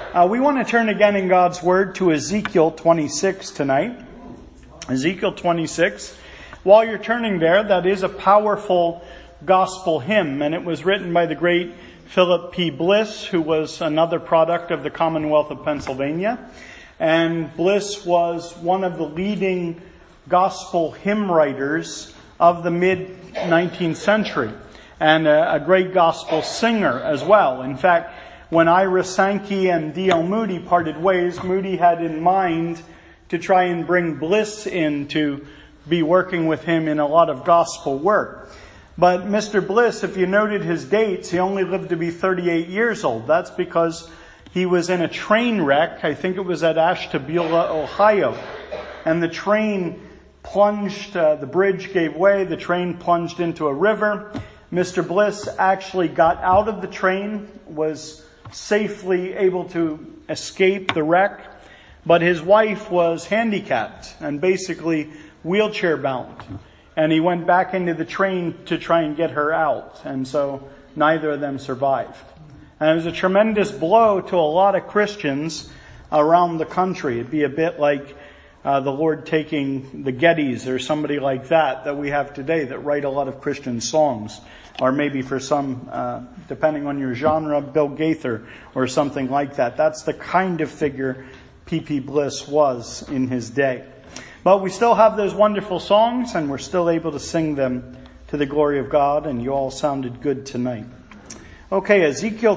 We want to turn again in God's Word to Ezekiel 26 tonight. Ezekiel 26. While you're turning there, that is a powerful gospel hymn, and it was written by the great Philip P. Bliss, who was another product of the Commonwealth of Pennsylvania. And Bliss was one of the leading gospel hymn writers of the mid-19th century, and a great gospel singer as well. In fact, when Ira Sankey and D.L. Moody parted ways, Moody had in mind to try and bring Bliss in to be working with him in a lot of gospel work. But Mr. Bliss, if you noted his dates, he only lived to be 38 years old. That's because he was in a train wreck. I think it was at Ashtabula, Ohio. And the train plunged, the bridge gave way, the train plunged into a river. Mr. Bliss actually got out of the train, was safely able to escape the wreck. But his wife was handicapped and basically wheelchair bound. And he went back into the train to try and get her out. And so neither of them survived. And it was a tremendous blow to a lot of Christians around the country. It'd be a bit like the Lord taking the Gettys or somebody like that we have today that write a lot of Christian songs. Or maybe for some, depending on your genre, Bill Gaither or something like that. That's the kind of figure P.P. Bliss was in his day. But we still have those wonderful songs, and we're still able to sing them to the glory of God, and you all sounded good tonight. Okay, Ezekiel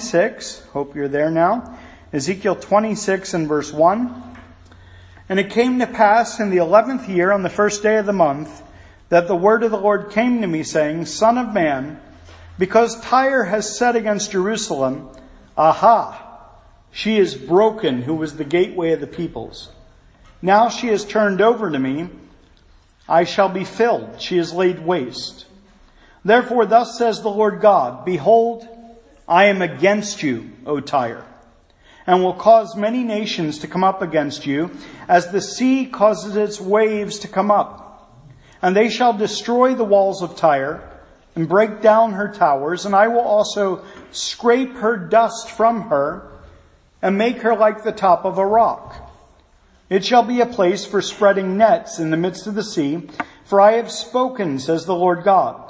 26. Hope you're there now. Ezekiel 26 and verse 1. And it came to pass in the 11th year, on the first day of the month, that the word of the Lord came to me, saying, Son of man, because Tyre has said against Jerusalem, Aha, she is broken, who was the gateway of the peoples. Now she is turned over to me. I shall be filled. She is laid waste. Therefore, thus says the Lord God, Behold, I am against you, O Tyre, and will cause many nations to come up against you, as the sea causes its waves to come up. And they shall destroy the walls of Tyre, and break down her towers, and I will also scrape her dust from her, and make her like the top of a rock. It shall be a place for spreading nets in the midst of the sea, for I have spoken, says the Lord God.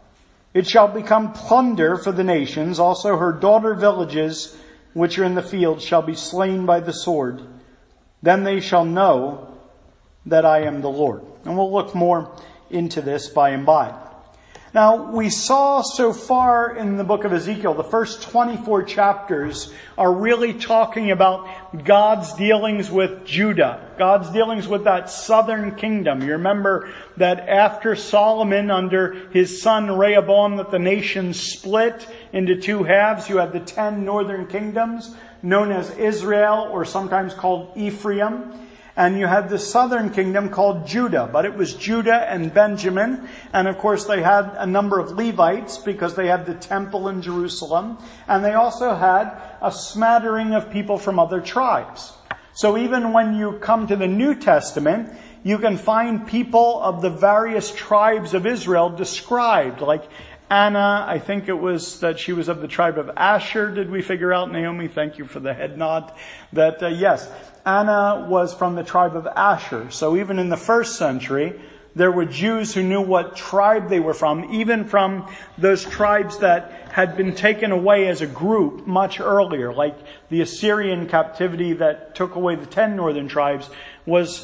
It shall become plunder for the nations. Also her daughter villages, which are in the field, shall be slain by the sword. Then they shall know that I am the Lord. And we'll look more into this by and by. Now, we saw so far in the book of Ezekiel, the first 24 chapters are really talking about God's dealings with Judah. God's dealings with that southern kingdom. You remember that after Solomon, under his son Rehoboam, that the nation split into two halves. You had the 10 northern kingdoms, known as Israel, or sometimes called Ephraim. And you had the southern kingdom called Judah, but it was Judah and Benjamin. And of course they had a number of Levites because they had the temple in Jerusalem. And they also had a smattering of people from other tribes. So even when you come to the New Testament, you can find people of the various tribes of Israel described, like Anna, I think it was that she was of the tribe of Asher. Did we figure out, Naomi? Thank you for the head nod. That, yes, Anna was from the tribe of Asher. So even in the first century, there were Jews who knew what tribe they were from, even from those tribes that had been taken away as a group much earlier, like the Assyrian captivity that took away the 10 northern tribes was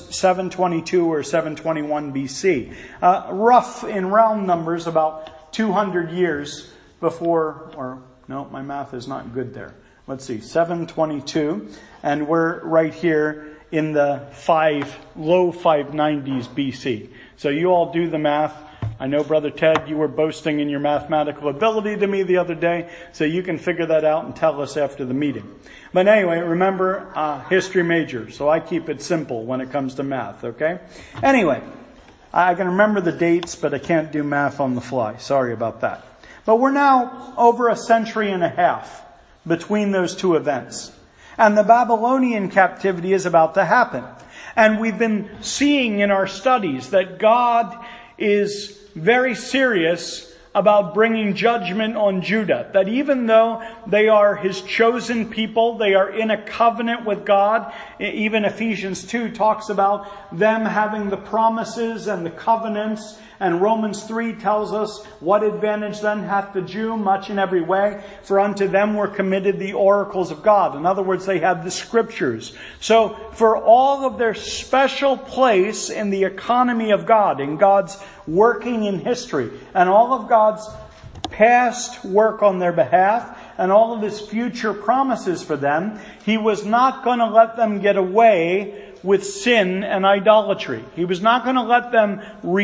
722 or 721 BC. Rough in round numbers, about 200 years before, or no, my math is not good there. Let's see, 722, and we're right here in the low 590s BC. So you all do the math. I know, Brother Ted, you were boasting in your mathematical ability to me the other day, so you can figure that out and tell us after the meeting. But anyway, remember, history major, so I keep it simple when it comes to math, okay? Anyway, I can remember the dates, but I can't do math on the fly. Sorry about that. But we're now over a century and a half between those two events. And the Babylonian captivity is about to happen. And we've been seeing in our studies that God is very serious about bringing judgment on Judah. That even though they are His chosen people, they are in a covenant with God. Even Ephesians 2 talks about them having the promises and the covenants. And Romans 3 tells us, what advantage then hath the Jew? Much in every way. For unto them were committed the oracles of God. In other words, they had the Scriptures. So for all of their special place in the economy of God, in God's working in history, and all of God's past work on their behalf, and all of His future promises for them, He was not going to let them get away with sin and idolatry. He was not going to let them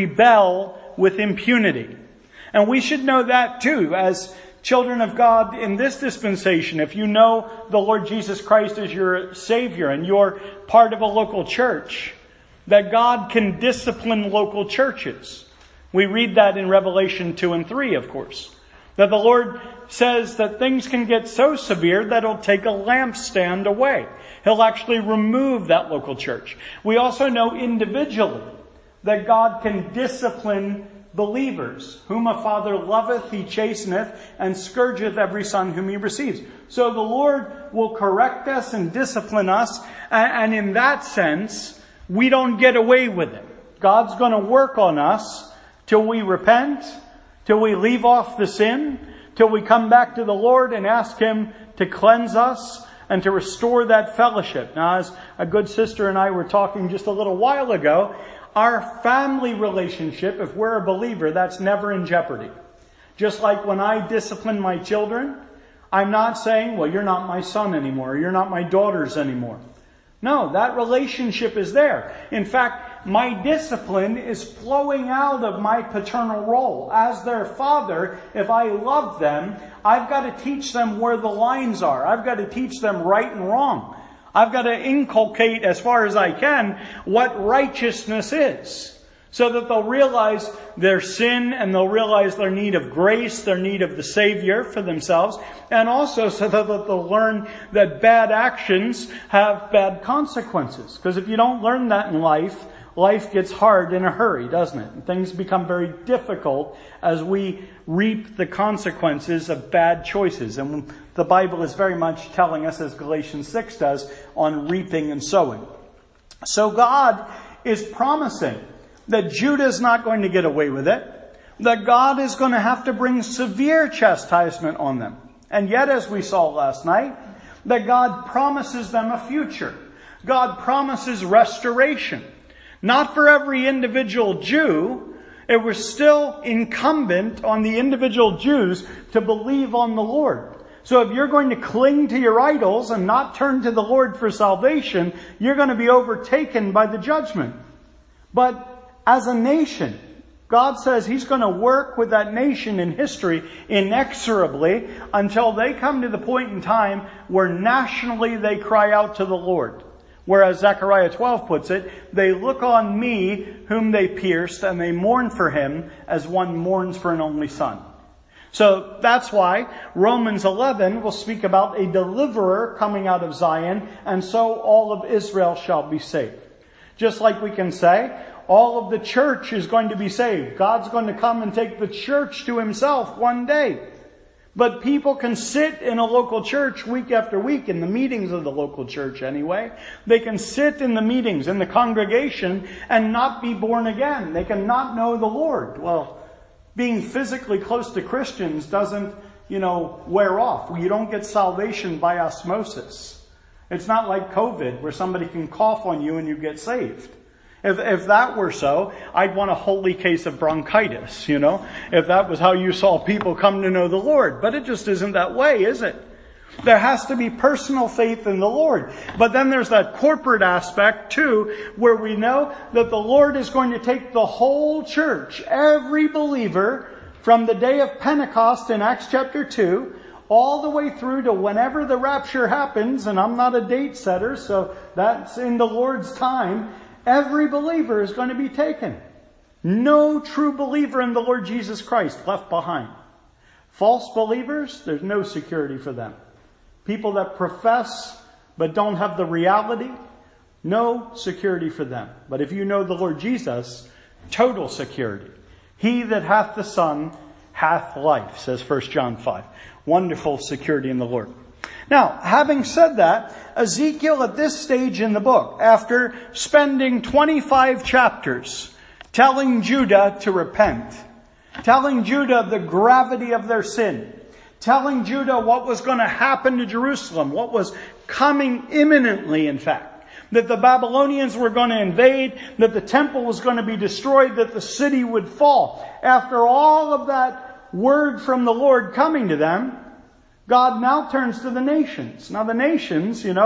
rebel with impunity. And we should know that too, as children of God in this dispensation. If you know the Lord Jesus Christ as your Savior and you're part of a local church, that God can discipline local churches. We read that in Revelation 2 and 3, of course. That the Lord says that things can get so severe that He'll take a lampstand away. He'll actually remove that local church. We also know individually that God can discipline believers. Whom a father loveth, He chasteneth, and scourgeth every son whom He receives. So the Lord will correct us and discipline us. And in that sense, we don't get away with it. God's going to work on us till we repent, till we leave off the sin, till we come back to the Lord and ask Him to cleanse us and to restore that fellowship. Now, as a good sister and I were talking just a little while ago, our family relationship, if we're a believer, that's never in jeopardy. Just like when I discipline my children, I'm not saying, well, you're not my son anymore, or you're not my daughters anymore. No, that relationship is there. In fact, my discipline is flowing out of my paternal role. As their father, if I love them, I've got to teach them where the lines are. I've got to teach them right and wrong. I've got to inculcate, as far as I can, what righteousness is. So that they'll realize their sin and they'll realize their need of grace, their need of the Savior for themselves. And also so that they'll learn that bad actions have bad consequences. Because if you don't learn that in life, life gets hard in a hurry, doesn't it? And things become very difficult as we reap the consequences of bad choices. And the Bible is very much telling us, as Galatians 6 does, on reaping and sowing. So God is promising that Judah's not going to get away with it, that God is going to have to bring severe chastisement on them. And yet, as we saw last night, that God promises them a future. God promises restoration. Not for every individual Jew. It was still incumbent on the individual Jews to believe on the Lord. So if you're going to cling to your idols and not turn to the Lord for salvation, you're going to be overtaken by the judgment. But as a nation, God says He's going to work with that nation in history inexorably until they come to the point in time where nationally they cry out to the Lord. Whereas Zechariah 12 puts it, they look on me whom they pierced and they mourn for Him as one mourns for an only son. So that's why Romans 11 will speak about a deliverer coming out of Zion, and so all of Israel shall be saved. Just like we can say, all of the church is going to be saved. God's going to come and take the church to Himself one day. But people can sit in a local church week after week, in the meetings of the local church anyway. They can sit in the meetings, in the congregation, and not be born again. They can not know the Lord. Well, being physically close to Christians doesn't, wear off. You don't get salvation by osmosis. It's not like COVID, where somebody can cough on you and you get saved. If that were so, I'd want a holy case of bronchitis, if that was how you saw people come to know the Lord. But it just isn't that way, is it? There has to be personal faith in the Lord. But then there's that corporate aspect too, where we know that the Lord is going to take the whole church, every believer, from the day of Pentecost in Acts chapter 2, all the way through to whenever the rapture happens, and I'm not a date setter, so that's in the Lord's time. Every believer is going to be taken. No true believer in the Lord Jesus Christ left behind. False believers, there's no security for them. People that profess but don't have the reality, no security for them. But if you know the Lord Jesus, total security. He that hath the Son hath life, says 1 John 5. Wonderful security in the Lord. Now, having said that, Ezekiel at this stage in the book, after spending 25 chapters telling Judah to repent, telling Judah the gravity of their sin, telling Judah what was going to happen to Jerusalem, what was coming imminently, in fact, that the Babylonians were going to invade, that the temple was going to be destroyed, that the city would fall. After all of that word from the Lord coming to them, God now turns to the nations. Now the nations, they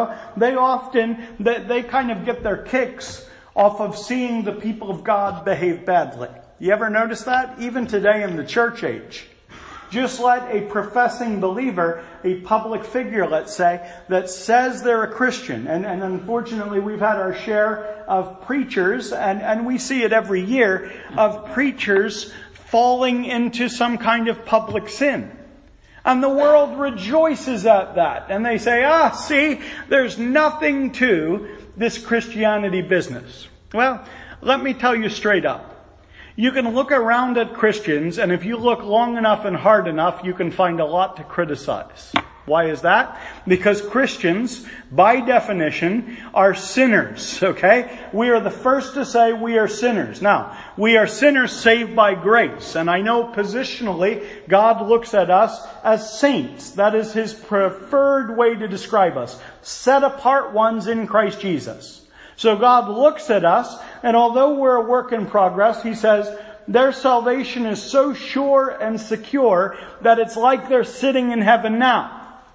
kind of get their kicks off of seeing the people of God behave badly. You ever notice that? Even today in the church age. Just let a professing believer, a public figure, let's say, that says they're a Christian. And unfortunately we've had our share of preachers, and we see it every year, of preachers falling into some kind of public sin. And the world rejoices at that. And they say, see, there's nothing to this Christianity business. Well, let me tell you straight up. You can look around at Christians, and if you look long enough and hard enough, you can find a lot to criticize. Why is that? Because Christians, by definition, are sinners, okay? We are the first to say we are sinners. Now, we are sinners saved by grace. And I know positionally, God looks at us as saints. That is His preferred way to describe us. Set apart ones in Christ Jesus. So God looks at us, and although we're a work in progress, He says, their salvation is so sure and secure that it's like they're sitting in heaven now.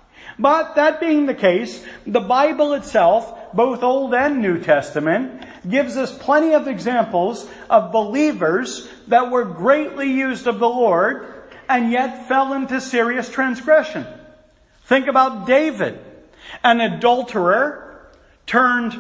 But that being the case, the Bible itself, both Old and New Testament, gives us plenty of examples of believers that were greatly used of the Lord and yet fell into serious transgression. Think about David, an adulterer turned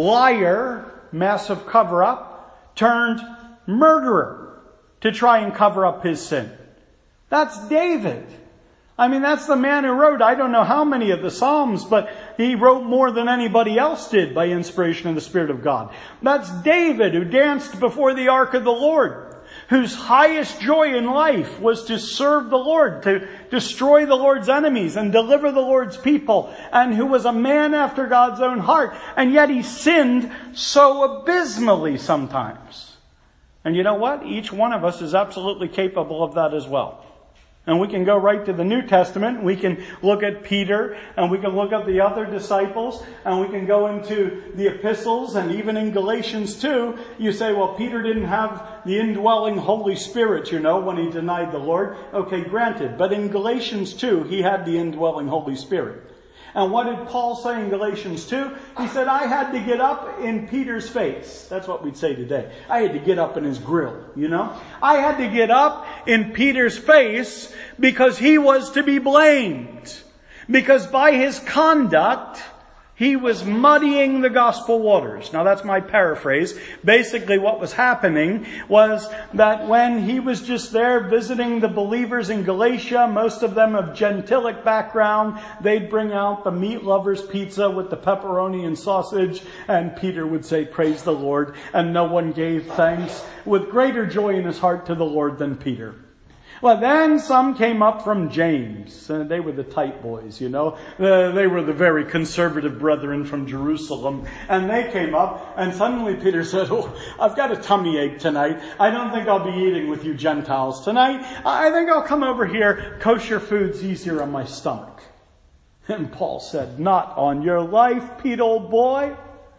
liar, massive cover-up, turned murderer to try and cover up his sin. That's David. I mean, that's the man who wrote, I don't know how many of the Psalms, but he wrote more than anybody else did by inspiration of the Spirit of God. That's David, who danced before the ark of the Lord, whose highest joy in life was to serve the Lord, to destroy the Lord's enemies and deliver the Lord's people, and who was a man after God's own heart. And yet he sinned so abysmally sometimes. And you know what? Each one of us is absolutely capable of that as well. And we can go right to the New Testament. We can look at Peter, and we can look at the other disciples, and we can go into the epistles, and even in Galatians 2, you say, well, Peter didn't have the indwelling Holy Spirit, when he denied the Lord. Okay, granted. But in Galatians 2, he had the indwelling Holy Spirit. And what did Paul say in Galatians 2? He said, I had to get up in Peter's face. That's what we'd say today. I had to get up in his grill, I had to get up in Peter's face because he was to be blamed. Because by his conduct, he was muddying the gospel waters. Now that's my paraphrase. Basically what was happening was that when he was just there visiting the believers in Galatia, most of them of Gentilic background, they'd bring out the meat lover's pizza with the pepperoni and sausage, and Peter would say, praise the Lord, and no one gave thanks with greater joy in his heart to the Lord than Peter. Well, then some came up from James. They were the tight boys, They were the very conservative brethren from Jerusalem. And they came up, and suddenly Peter said, I've got a tummy ache tonight. I don't think I'll be eating with you Gentiles tonight. I think I'll come over here. Kosher food's easier on my stomach. And Paul said, not on your life, Pete, old boy.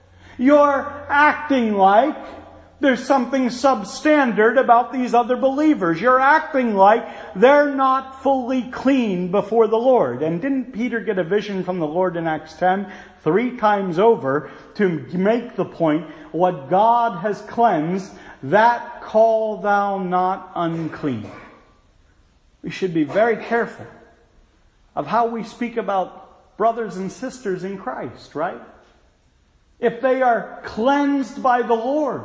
You're acting like there's something substandard about these other believers. You're acting like they're not fully clean before the Lord. And didn't Peter get a vision from the Lord in Acts 10 3 times over to make the point, what God has cleansed, that call thou not unclean. We should be very careful of how we speak about brothers and sisters in Christ, right? If they are cleansed by the Lord,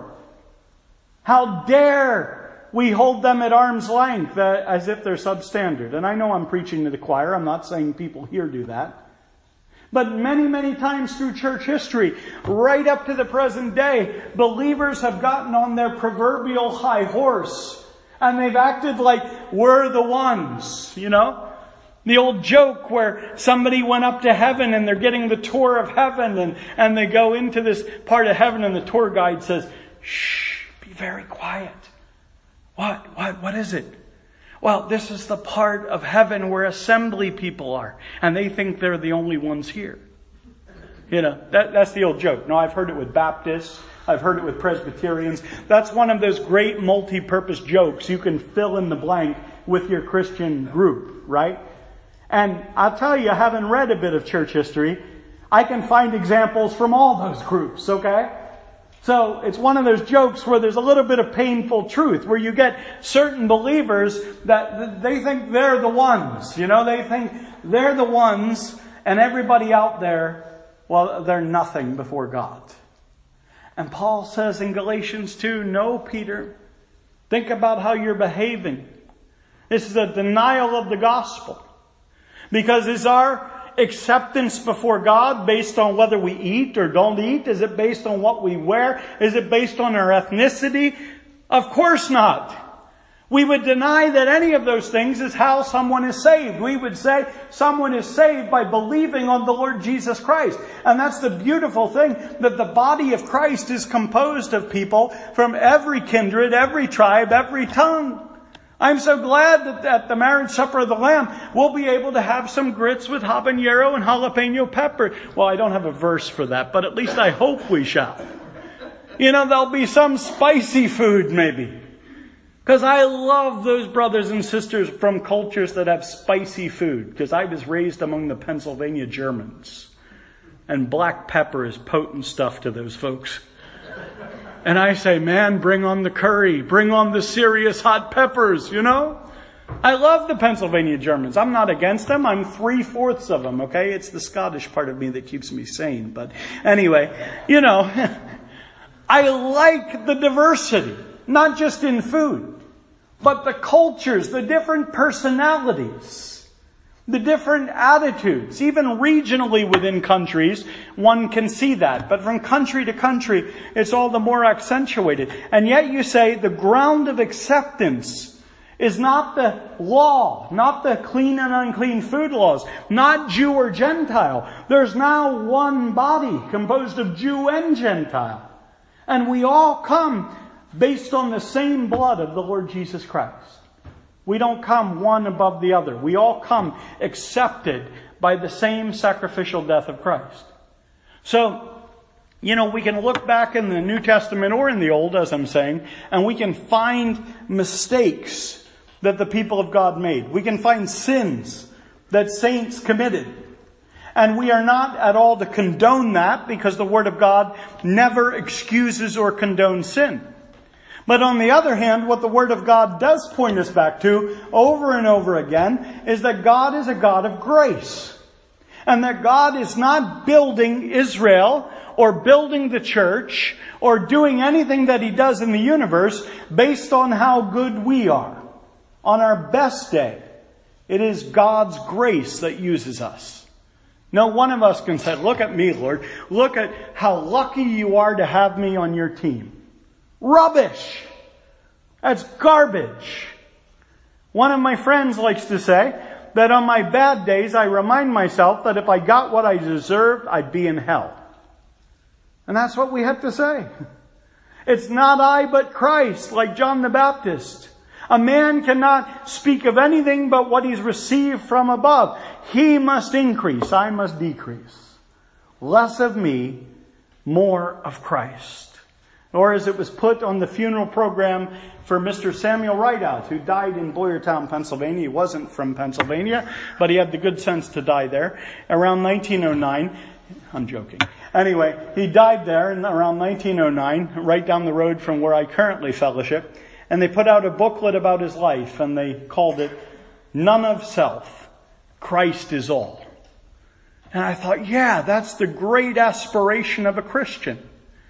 how dare we hold them at arm's length as if they're substandard? And I know I'm preaching to the choir. I'm not saying people here do that. But many, many times through church history, right up to the present day, believers have gotten on their proverbial high horse. And they've acted like we're the ones, you know. The old joke where somebody went up to heaven and they're getting the tour of heaven and they go into this part of heaven and the tour guide says, shh, be very quiet. What is it? Well, this is the part of heaven where assembly people are and they think they're the only ones here. You know, that's the old joke. No, I've heard it with Baptists. I've heard it with Presbyterians. That's one of those great multi-purpose jokes. You can fill in the blank with your Christian group, right? And I'll tell you, having read a bit of church history, I can find examples from all those groups, okay? So it's one of those jokes where there's a little bit of painful truth, where you get certain believers that they think they're the ones, you know, they think they're the ones and everybody out there, well, they're nothing before God. And Paul says in Galatians 2, no, Peter, think about how you're behaving. This is a denial of the gospel. Because is our acceptance before God based on whether we eat or don't eat? Is it based on what we wear? Is it based on our ethnicity? Of course not. We would deny that any of those things is how someone is saved. We would say someone is saved by believing on the Lord Jesus Christ. And that's the beautiful thing, that the body of Christ is composed of people from every kindred, every tribe, every tongue. I'm so glad that at the marriage supper of the Lamb, we'll be able to have some grits with habanero and jalapeno pepper. Well, I don't have a verse for that, but at least I hope we shall. You know, there'll be some spicy food maybe. Because I love those brothers and sisters from cultures that have spicy food. Because I was raised among the Pennsylvania Germans. And black pepper is potent stuff to those folks. And I say, man, bring on the curry. Bring on the serious hot peppers, you know. I love the Pennsylvania Germans. I'm not against them. I'm 3/4 of them, okay? It's the Scottish part of me that keeps me sane. But anyway, you know, I like the diversity. Not just in food, but the cultures, the different personalities. The different attitudes, even regionally within countries, one can see that. But from country to country, it's all the more accentuated. And yet you say the ground of acceptance is not the law, not the clean and unclean food laws, not Jew or Gentile. There's now one body composed of Jew and Gentile. And we all come based on the same blood of the Lord Jesus Christ. We don't come one above the other. We all come accepted by the same sacrificial death of Christ. So, you know, we can look back in the New Testament or in the Old, as I'm saying, and we can find mistakes that the people of God made. We can find sins that saints committed. And we are not at all to condone that, because the Word of God never excuses or condones sin. But on the other hand, what the Word of God does point us back to over and over again is that God is a God of grace. And that God is not building Israel or building the church or doing anything that He does in the universe based on how good we are. On our best day, it is God's grace that uses us. No one of us can say, look at me, Lord. Look at how lucky you are to have me on your team. Rubbish! That's garbage. One of my friends likes to say that on my bad days I remind myself that if I got what I deserved, I'd be in hell. And that's what we have to say. It's not I but Christ, like John the Baptist. A man cannot speak of anything but what he's received from above. He must increase, I must decrease. Less of me, more of Christ. Or as it was put on the funeral program for Mr. Samuel Rideout, who died in Boyertown, Pennsylvania. He wasn't from Pennsylvania, but he had the good sense to die there. Around 1909, I'm joking. Anyway, he died there in around 1909, right down the road from where I currently fellowship. And they put out a booklet about his life, and they called it, None of Self, Christ is All. And I thought, yeah, that's the great aspiration of a Christian.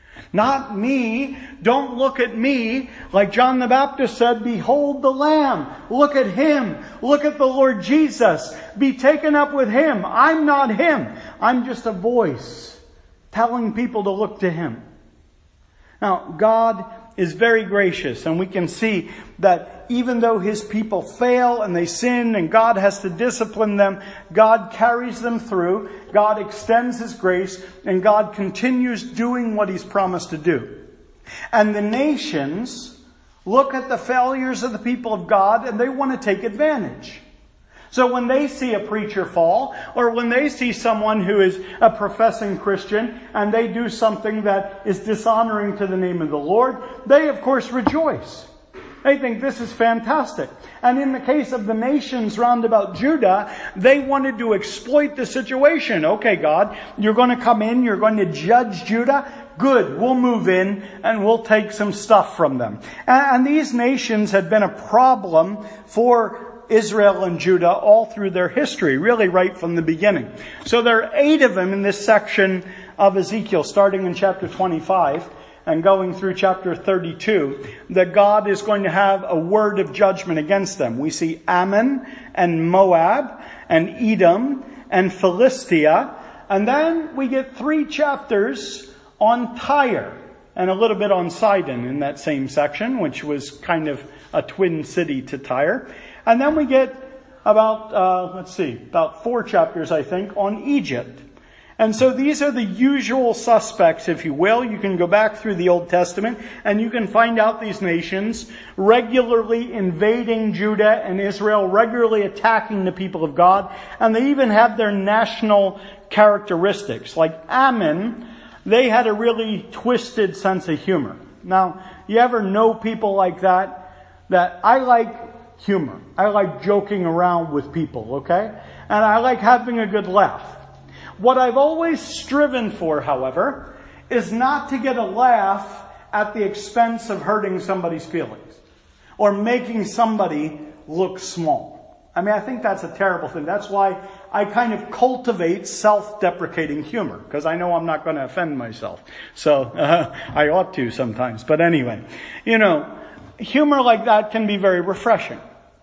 Not me. Don't look at me. Like John the Baptist said, behold the Lamb. Look at Him. Look at the Lord Jesus. Be taken up with Him. I'm not Him. I'm just a voice telling people to look to Him. Now, God is very gracious, and we can see that even though his people fail and they sin and God has to discipline them, God carries them through, God extends his grace, and God continues doing what he's promised to do. And the nations look at the failures of the people of God and they want to take advantage. So when they see a preacher fall, or when they see someone who is a professing Christian and they do something that is dishonoring to the name of the Lord, they of course rejoice. They think this is fantastic. And in the case of the nations round about Judah, they wanted to exploit the situation. Okay, God, you're going to come in, you're going to judge Judah. Good, we'll move in and we'll take some stuff from them. And these nations had been a problem for Israel and Judah all through their history, really right from the beginning. So there are 8 of them in this section of Ezekiel, starting in chapter 25 and going through chapter 32, that God is going to have a word of judgment against them. We see Ammon and Moab and Edom and Philistia, and then we get 3 chapters on Tyre and a little bit on Sidon in that same section, which was kind of a twin city to Tyre. And then we get about 4 chapters, I think, on Egypt. And so these are the usual suspects, if you will. You can go back through the Old Testament and you can find out these nations regularly invading Judah and Israel, regularly attacking the people of God. And they even have their national characteristics. Like Ammon, they had a really twisted sense of humor. Now, you ever know people like that? That I like humor. I like joking around with people, okay? And I like having a good laugh. What I've always striven for, however, is not to get a laugh at the expense of hurting somebody's feelings or making somebody look small. I mean, I think that's a terrible thing. That's why I kind of cultivate self-deprecating humor, because I know I'm not going to offend myself. So I ought to sometimes. But anyway, humor like that can be very refreshing.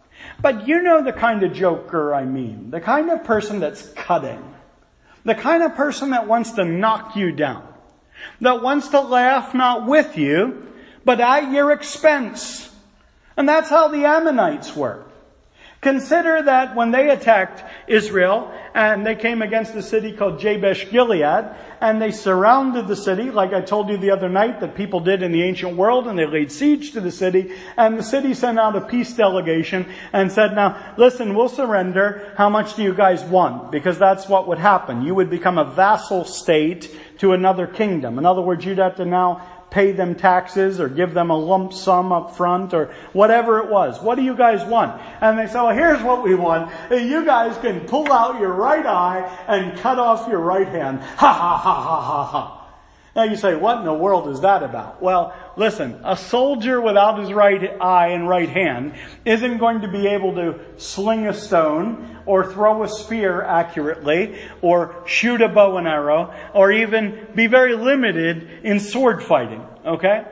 But you know the kind of joker I mean. The kind of person that's cutting. The kind of person that wants to knock you down. That wants to laugh not with you, but at your expense. And that's how the Ammonites were. Consider that when they attacked Israel and they came against a city called Jabesh Gilead and they surrounded the city, like I told you the other night that people did in the ancient world, and they laid siege to the city, and the city sent out a peace delegation and said, now listen, we'll surrender. How much do you guys want? Because that's what would happen. You would become a vassal state to another kingdom. In other words, you'd have to now pay them taxes or give them a lump sum up front or whatever it was. What do you guys want? And they say, well, here's what we want. You guys can pull out your right eye and cut off your right hand. Ha ha ha ha ha ha. Now you say, what in the world is that about? Well, listen, a soldier without his right eye and right hand isn't going to be able to sling a stone or throw a spear accurately or shoot a bow and arrow or even be very limited in sword fighting. Okay?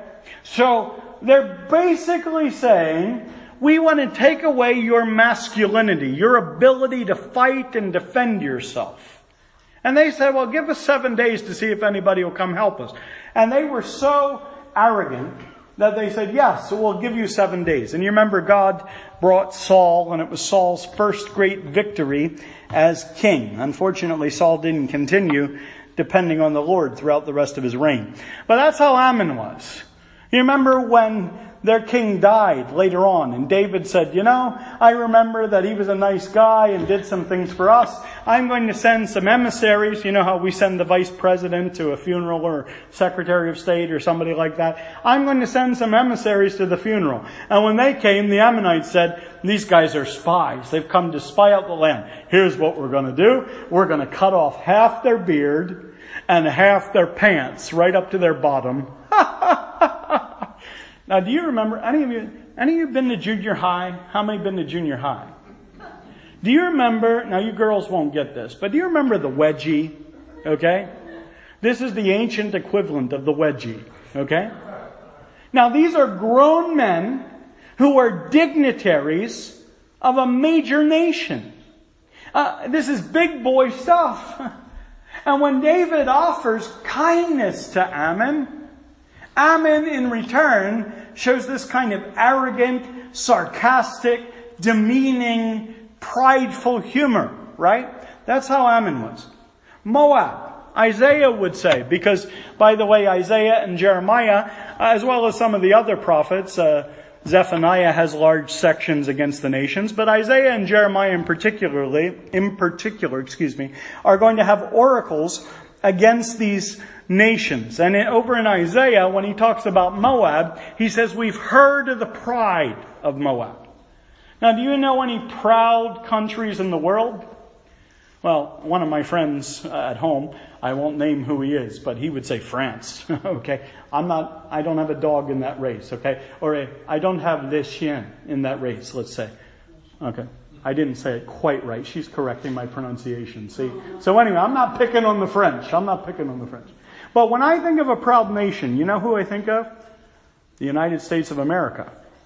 So they're basically saying, we want to take away your masculinity, your ability to fight and defend yourself. And they said, well, give us 7 days to see if anybody will come help us. And they were so arrogant that they said, yes, so we'll give you 7 days. And you remember God brought Saul, and it was Saul's first great victory as king. Unfortunately, Saul didn't continue depending on the Lord throughout the rest of his reign. But that's how Ammon was. You remember when their king died later on, and David said, I remember that he was a nice guy and did some things for us. I'm going to send some emissaries. You know how we send the vice president to a funeral or secretary of state or somebody like that? I'm going to send some emissaries to the funeral. And when they came, the Ammonites said, these guys are spies. They've come to spy out the land. Here's what we're going to do. We're going to cut off half their beard and half their pants right up to their bottom. Now, do you remember, any of you been to junior high? How many been to junior high? Do you remember, now you girls won't get this, but do you remember the wedgie? Okay? This is the ancient equivalent of the wedgie. Okay? Now, these are grown men who are dignitaries of a major nation. This is big boy stuff. And when David offers kindness to Ammon, Ammon in return shows this kind of arrogant, sarcastic, demeaning, prideful humor, right? That's how Ammon was. Moab, Isaiah would say, because, by the way, Isaiah and Jeremiah, as well as some of the other prophets, Zephaniah has large sections against the nations, but Isaiah and Jeremiah in particular, are going to have oracles against these nations. And over in Isaiah, when he talks about Moab, he says, we've heard of the pride of Moab. Now, do you know any proud countries in the world? Well, one of my friends at home, I won't name who he is, but he would say France. Okay. I don't have a dog in that race. Okay. Or I don't have les chiens in that race, let's say. Okay. I didn't say it quite right. She's correcting my pronunciation. See? So anyway, I'm not picking on the French. But when I think of a proud nation, you know who I think of? The United States of America.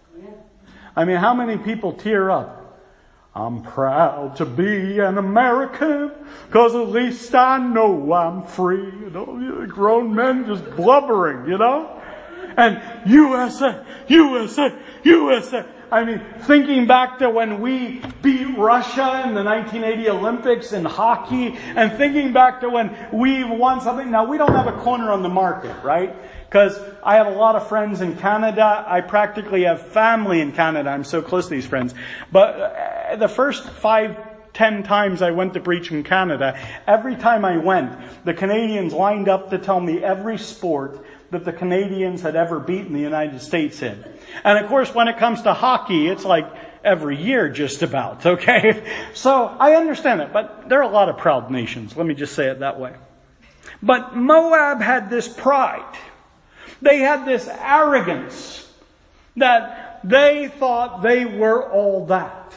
I mean, how many people tear up? I'm proud to be an American, 'cause at least I know I'm free. You know, grown men just blubbering, you know? And USA, USA, USA. I mean, thinking back to when we beat Russia in the 1980 Olympics in hockey, and thinking back to when we won something. Now, we don't have a corner on the market, right? Because I have a lot of friends in Canada. I practically have family in Canada. I'm so close to these friends. But the first 5-10 times I went to preach in Canada, every time I went, the Canadians lined up to tell me every sport that the Canadians had ever beaten the United States in. And of course, when it comes to hockey, it's like every year just about, okay? So I understand it, but there are a lot of proud nations. Let me just say it that way. But Moab had this pride. They had this arrogance that they thought they were all that.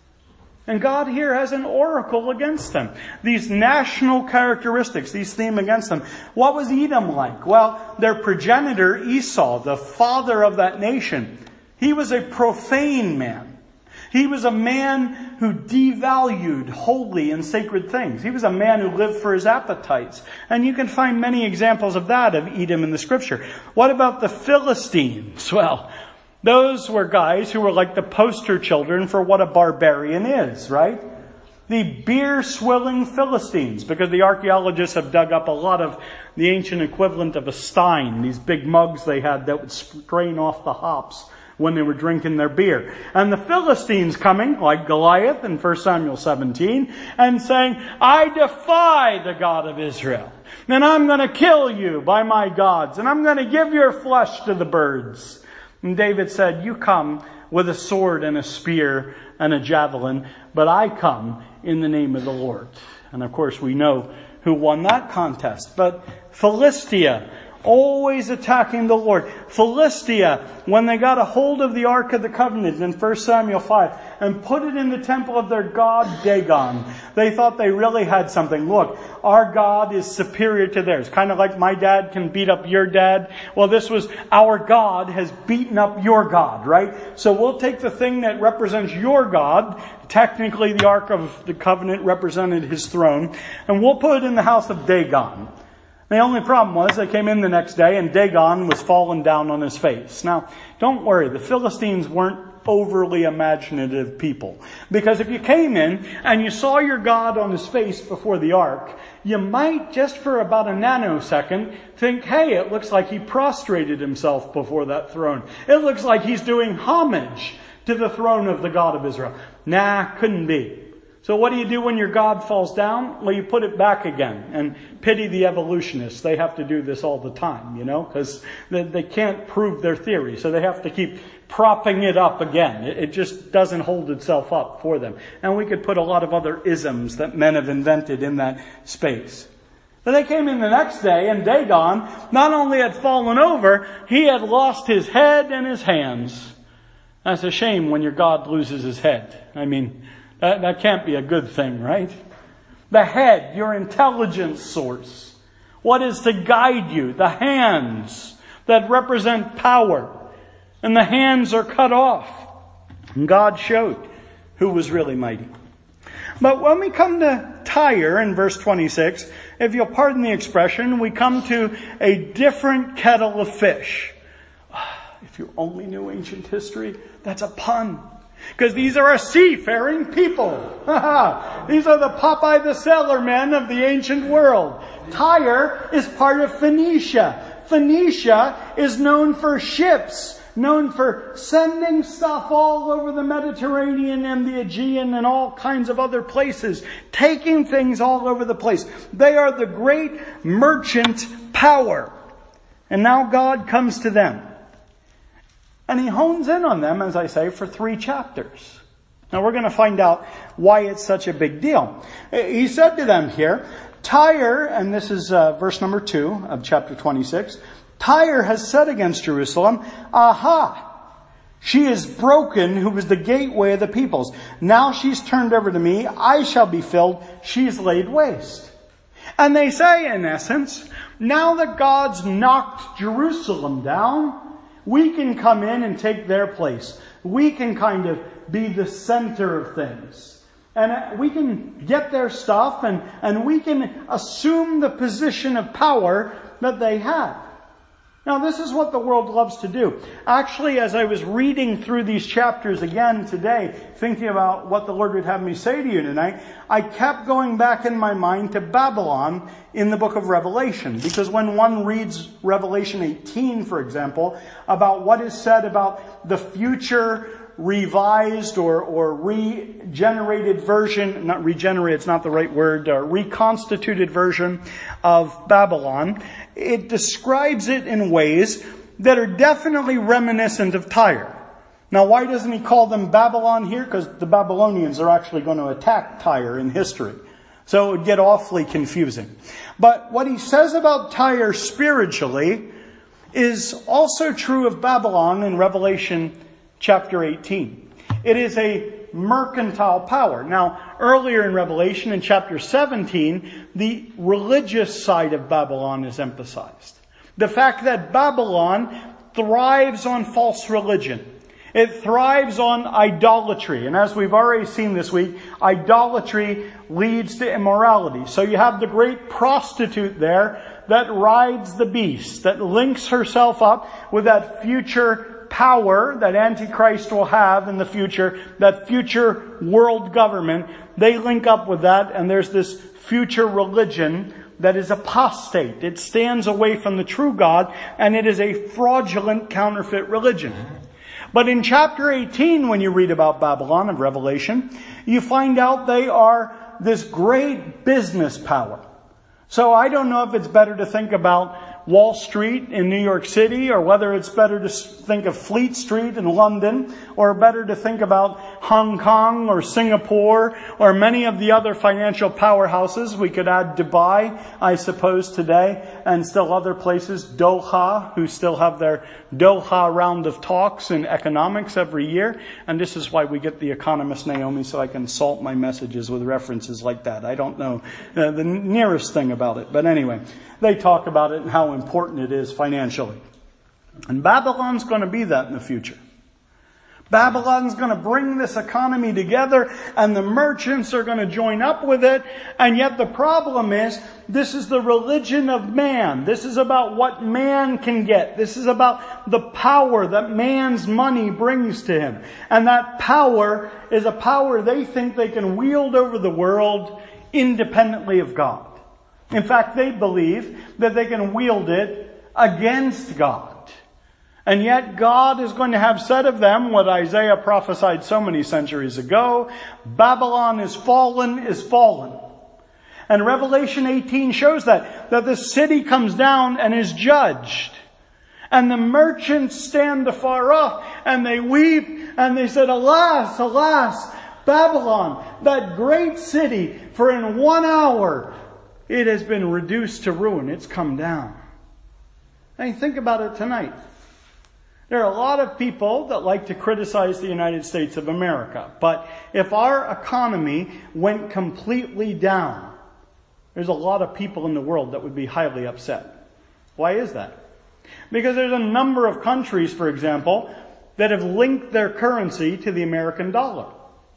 And God here has an oracle against them. These national characteristics, these theme against them. What was Edom like? Well, their progenitor Esau, the father of that nation, he was a profane man. He was a man who devalued holy and sacred things. He was a man who lived for his appetites. And you can find many examples of that, of Edom in the scripture. What about the Philistines? Well, those were guys who were like the poster children for what a barbarian is, right? The beer-swilling Philistines, because the archaeologists have dug up a lot of the ancient equivalent of a stein, these big mugs they had that would strain off the hops when they were drinking their beer. And the Philistines coming, like Goliath in 1 Samuel 17, and saying, I defy the God of Israel, and I'm going to kill you by my gods, and I'm going to give your flesh to the birds. And David said, you come with a sword and a spear and a javelin, but I come in the name of the Lord. And of course we know who won that contest. But Philistia, always attacking the Lord. Philistia, when they got a hold of the Ark of the Covenant in 1 Samuel 5 and put it in the temple of their god Dagon, they thought they really had something. Look, our God is superior to theirs. Kind of like my dad can beat up your dad. Well, this was our God has beaten up your God, right? So we'll take the thing that represents your God. Technically, the Ark of the Covenant represented his throne. And we'll put it in the house of Dagon. The only problem was they came in the next day and Dagon was falling down on his face. Now, don't worry. The Philistines weren't overly imaginative people. Because if you came in and you saw your God on his face before the ark, you might, just for about a nanosecond, think, hey, it looks like he prostrated himself before that throne. It looks like he's doing homage to the throne of the God of Israel. Nah, couldn't be. So what do you do when your God falls down? Well, you put it back again. And pity the evolutionists. They have to do this all the time, you know, because they can't prove their theory. So they have to keep propping it up again. It just doesn't hold itself up for them. And we could put a lot of other isms that men have invented in that space. But they came in the next day and Dagon not only had fallen over, he had lost his head and his hands. That's a shame when your God loses his head. I mean, that can't be a good thing, right? The head, your intelligence source. What is to guide you? The hands that represent power. And the hands are cut off. And God showed who was really mighty. But when we come to Tyre in verse 26, if you'll pardon the expression, we come to a different kettle of fish. If you only knew ancient history, that's a pun. Because these are a seafaring people. These are the Popeye the Sailor Men of the ancient world. Tyre is part of Phoenicia. Phoenicia is known for ships, known for sending stuff all over the Mediterranean and the Aegean and all kinds of other places, taking things all over the place. They are the great merchant power. And now God comes to them. And he hones in on them, as I say, for 3 chapters. Now we're going to find out why it's such a big deal. He said to them here, Tyre, and this is verse number 2 of chapter 26, Tyre has said against Jerusalem, aha, she is broken who was the gateway of the peoples. Now she's turned over to me, I shall be filled, she's laid waste. And they say, in essence, now that God's knocked Jerusalem down, we can come in and take their place. We can kind of be the center of things. And we can get their stuff and we can assume the position of power that they have. Now this is what the world loves to do. Actually, as I was reading through these chapters again today, thinking about what the Lord would have me say to you tonight, I kept going back in my mind to Babylon in the book of Revelation. Because when one reads Revelation 18, for example, about what is said about the future revised or regenerated version, not regenerate, it's not the right word, reconstituted version of Babylon, it describes it in ways that are definitely reminiscent of Tyre. Now, why doesn't he call them Babylon here? Because the Babylonians are actually going to attack Tyre in history. So it would get awfully confusing. But what he says about Tyre spiritually is also true of Babylon in Revelation chapter 18. It is a mercantile power. Now, earlier in Revelation, in chapter 17, the religious side of Babylon is emphasized. The fact that Babylon thrives on false religion. It thrives on idolatry. And as we've already seen this week, idolatry leads to immorality. So you have the great prostitute there that rides the beast, that links herself up with that future power that Antichrist will have in the future, that future world government. They link up with that, and there's this future religion that is apostate. It stands away from the true God, and it is a fraudulent counterfeit religion. But in chapter 18, when you read about Babylon of Revelation, you find out they are this great business power. So I don't know if it's better to think about Wall Street in New York City, or whether it's better to think of Fleet Street in London, or better to think about Hong Kong or Singapore or many of the other financial powerhouses. We could add Dubai, I suppose, today, and still other places. Doha, who still have their Doha round of talks in economics every year. And this is why we get the economist Naomi, so I can salt my messages with references like that. I don't know the nearest thing about it. But anyway, they talk about it and how important it is financially. And Babylon's going to be that in the future. Babylon's going to bring this economy together, and the merchants are going to join up with it. And yet the problem is, this is the religion of man. This is about what man can get. This is about the power that man's money brings to him. And that power is a power they think they can wield over the world independently of God. In fact, they believe that they can wield it against God. And yet God is going to have said of them what Isaiah prophesied so many centuries ago: Babylon is fallen, is fallen. And Revelation 18 shows that the city comes down and is judged. And the merchants stand afar off and they weep and they said, alas, alas, Babylon, that great city, for in 1 hour it has been reduced to ruin. It's come down. And think about it tonight. There are a lot of people that like to criticize the United States of America. But if our economy went completely down, there's a lot of people in the world that would be highly upset. Why is that? Because there's a number of countries, for example, that have linked their currency to the American dollar.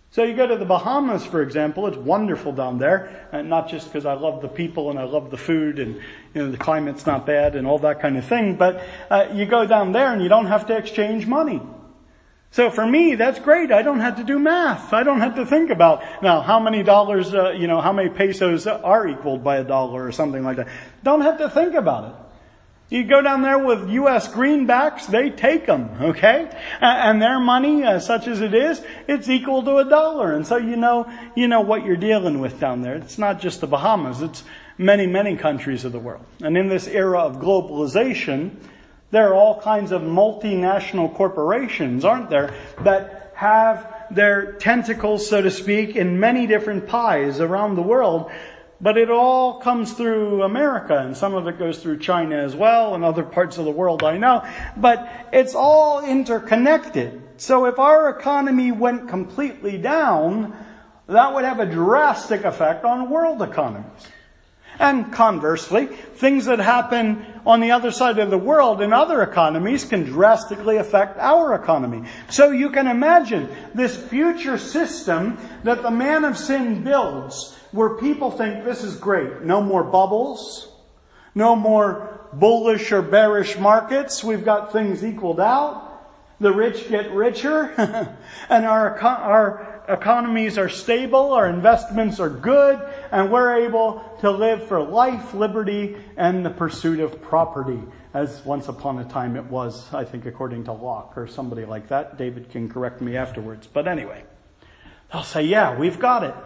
So you go to the Bahamas, for example, it's wonderful down there, and not just because I love the people and I love the food and the climate's not bad and all that kind of thing, but you go down there and you don't have to exchange money. So for me, that's great. I don't have to do math. I don't have to think about, now, how many dollars, how many pesos are equaled by $1 or something like that. Don't have to think about it. You go down there with U.S. greenbacks, they take them, okay? And their money, such as it is, it's equal to $1. And so you know what you're dealing with down there. It's not just the Bahamas. It's many, many countries of the world. And in this era of globalization, there are all kinds of multinational corporations, aren't there, that have their tentacles, so to speak, in many different pies around the world. But it all comes through America, and some of it goes through China as well, and other parts of the world I know. But it's all interconnected. So if our economy went completely down, that would have a drastic effect on world economies. And conversely, things that happen on the other side of the world in other economies can drastically affect our economy. So you can imagine this future system that the man of sin builds, where people think this is great. No more bubbles. No more bullish or bearish markets. We've got things equaled out. The rich get richer. And our economies are stable. Our investments are good. And we're able to live for life, liberty, and the pursuit of property. As once upon a time it was, I think, according to Locke or somebody like that. David can correct me afterwards. But anyway, they'll say, yeah, we've got it.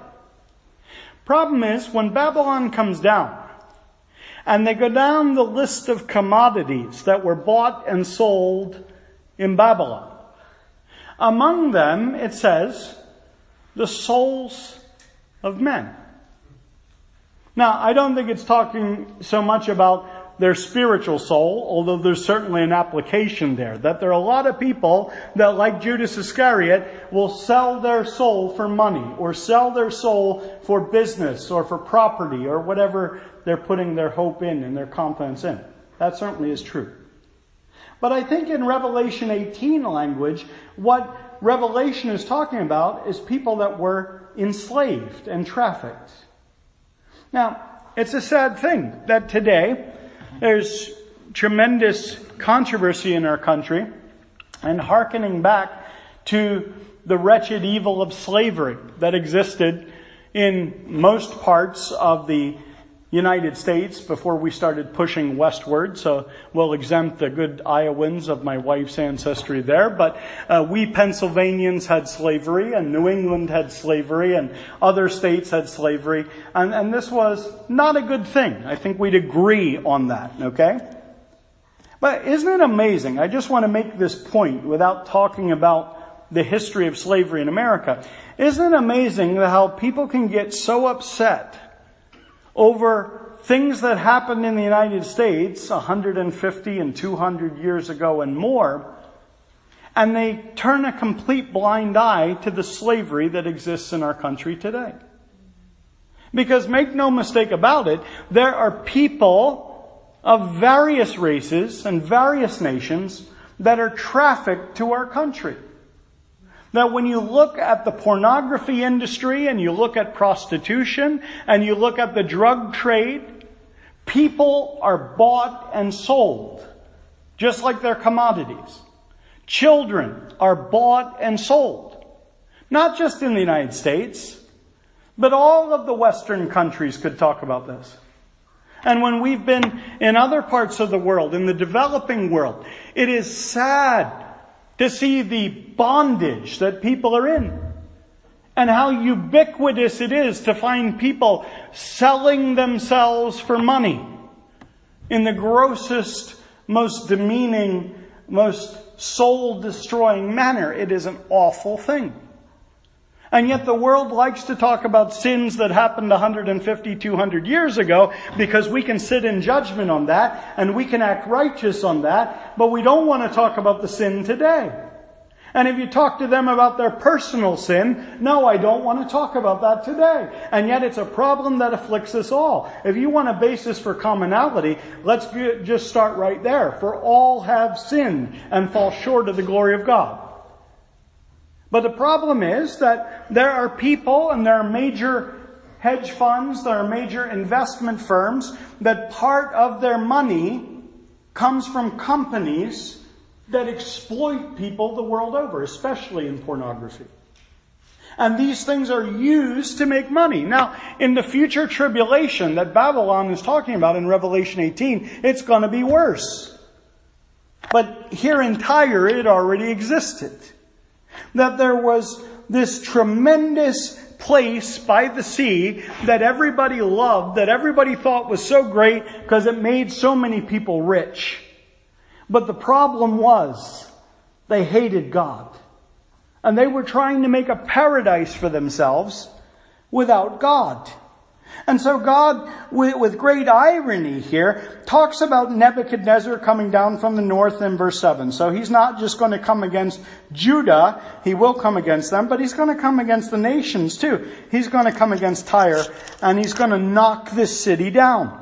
Problem is, when Babylon comes down, and they go down the list of commodities that were bought and sold in Babylon, among them, it says, the souls of men. Now, I don't think it's talking so much about their spiritual soul, although there's certainly an application there. That there are a lot of people that, like Judas Iscariot, will sell their soul for money, or sell their soul for business, or for property, or whatever they're putting their hope in and their confidence in. That certainly is true. But I think in Revelation 18 language, what Revelation is talking about is people that were enslaved and trafficked. Now, it's a sad thing that today there's tremendous controversy in our country and hearkening back to the wretched evil of slavery that existed in most parts of the United States before we started pushing westward. So we'll exempt the good Iowans of my wife's ancestry there. But we Pennsylvanians had slavery, and New England had slavery, and other states had slavery. And this was not a good thing. I think we'd agree on that, okay? But isn't it amazing? I just want to make this point without talking about the history of slavery in America. Isn't it amazing how people can get so upset over things that happened in the United States 150 and 200 years ago and more, and they turn a complete blind eye to the slavery that exists in our country today? Because make no mistake about it, there are people of various races and various nations that are trafficked to our country. Now, when you look at the pornography industry and you look at prostitution and you look at the drug trade, people are bought and sold, just like their commodities. Children are bought and sold, not just in the United States, but all of the Western countries could talk about this. And when we've been in other parts of the world, in the developing world, it is sad to see the bondage that people are in. And how ubiquitous it is to find people selling themselves for money in the grossest, most demeaning, most soul-destroying manner. It is an awful thing. And yet the world likes to talk about sins that happened 150, 200 years ago, because we can sit in judgment on that and we can act righteous on that, but we don't want to talk about the sin today. And if you talk to them about their personal sin, no, I don't want to talk about that today. And yet it's a problem that afflicts us all. If you want a basis for commonality, let's just start right there. For all have sinned and fall short of the glory of God. But the problem is that there are people and there are major hedge funds, there are major investment firms that part of their money comes from companies that exploit people the world over, especially in pornography. And these things are used to make money. Now, in the future tribulation that Babylon is talking about in Revelation 18, it's going to be worse. But here in Tyre, it already existed. That there was this tremendous place by the sea that everybody loved, that everybody thought was so great because it made so many people rich. But the problem was they hated God. And they were trying to make a paradise for themselves without God. And so God, with great irony here, talks about Nebuchadnezzar coming down from the north in verse 7. So he's not just going to come against Judah. He will come against them, but he's going to come against the nations too. He's going to come against Tyre, and he's going to knock this city down.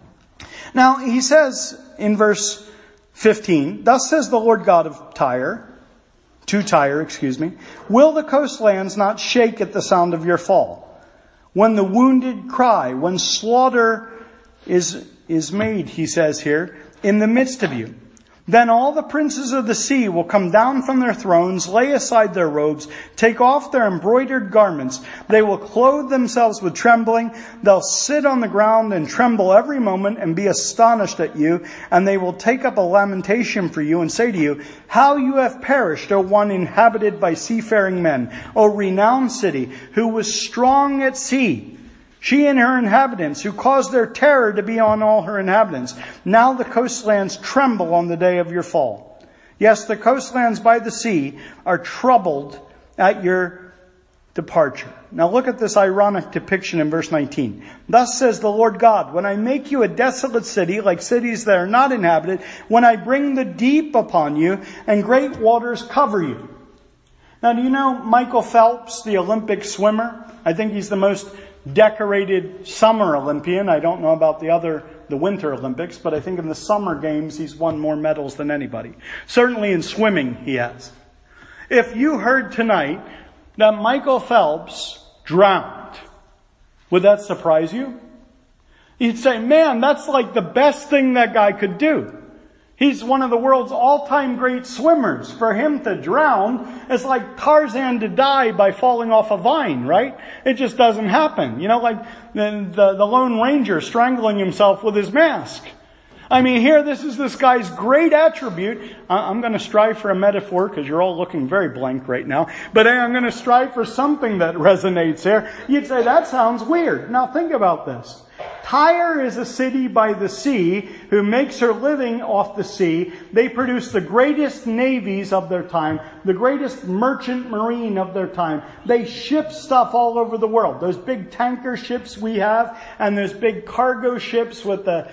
Now, he says in verse 15, "Thus says the Lord God of Tyre," to Tyre, "will the coastlands not shake at the sound of your fall? When the wounded cry, when slaughter is made," he says here, "in the midst of you. Then all the princes of the sea will come down from their thrones, lay aside their robes, take off their embroidered garments. They will clothe themselves with trembling. They'll sit on the ground and tremble every moment and be astonished at you. And they will take up a lamentation for you and say to you, 'How you have perished, O one inhabited by seafaring men, O renowned city, who was strong at sea. She and her inhabitants, who caused their terror to be on all her inhabitants. Now the coastlands tremble on the day of your fall. Yes, the coastlands by the sea are troubled at your departure.'" Now look at this ironic depiction in verse 19. "Thus says the Lord God, when I make you a desolate city, like cities that are not inhabited, when I bring the deep upon you and great waters cover you." Now do you know Michael Phelps, the Olympic swimmer? I think he's the most decorated summer Olympian. I don't know about the Winter Olympics, but I think in the summer games he's won more medals than anybody. Certainly in swimming he has. If you heard tonight that Michael Phelps drowned, would that surprise you? You'd say, man, that's like the best thing that guy could do. He's one of the world's all-time great swimmers. For him to drown is like Tarzan to die by falling off a vine, right? It just doesn't happen. You know, like the Lone Ranger strangling himself with his mask. I mean, here, this is this guy's great attribute. I'm going to strive for a metaphor because you're all looking very blank right now. But I'm going to strive for something that resonates here. You'd say, that sounds weird. Now think about this. Tyre is a city by the sea who makes her living off the sea. They produce the greatest navies of their time, the greatest merchant marine of their time. They ship stuff all over the world. Those big tanker ships we have, and those big cargo ships with the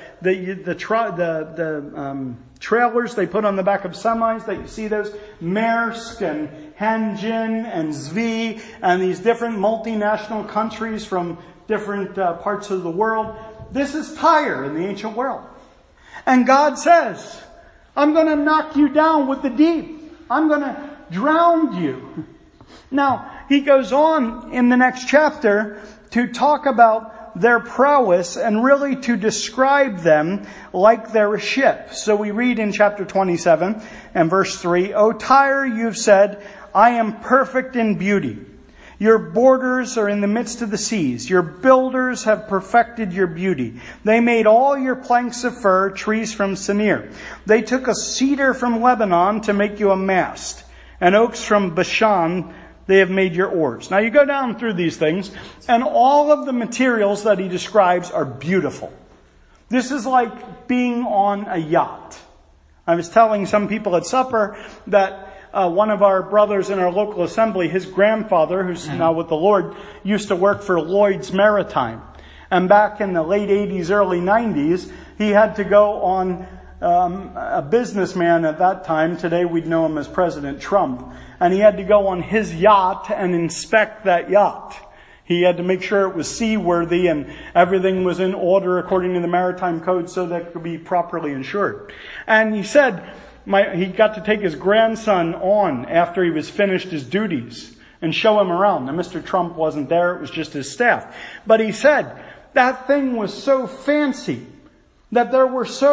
trailers they put on the back of semis that you see, those Maersk and Hanjin and Zvi and these different multinational countries from different parts of the world. This is Tyre in the ancient world. And God says, I'm going to knock you down with the deep. I'm going to drown you. Now, he goes on in the next chapter to talk about their prowess and really to describe them like they're a ship. So we read in chapter 27 and verse 3, "O Tyre, you've said, I am perfect in beauty. Your borders are in the midst of the seas. Your builders have perfected your beauty. They made all your planks of fir, trees from Senir. They took a cedar from Lebanon to make you a mast, and oaks from Bashan they have made your oars." Now you go down through these things, and all of the materials that he describes are beautiful. This is like being on a yacht. I was telling some people at supper that one of our brothers in our local assembly, his grandfather, who's now with the Lord, used to work for Lloyd's Maritime. And back in the late 80s, early 90s, he had to go on a businessman at that time. Today we'd know him as President Trump. And he had to go on his yacht and inspect that yacht. He had to make sure it was seaworthy and everything was in order according to the maritime code so that it could be properly insured. And he said, he got to take his grandson on after he was finished his duties and show him around. Now, Mr. Trump wasn't there. It was just his staff. But he said that thing was so fancy that there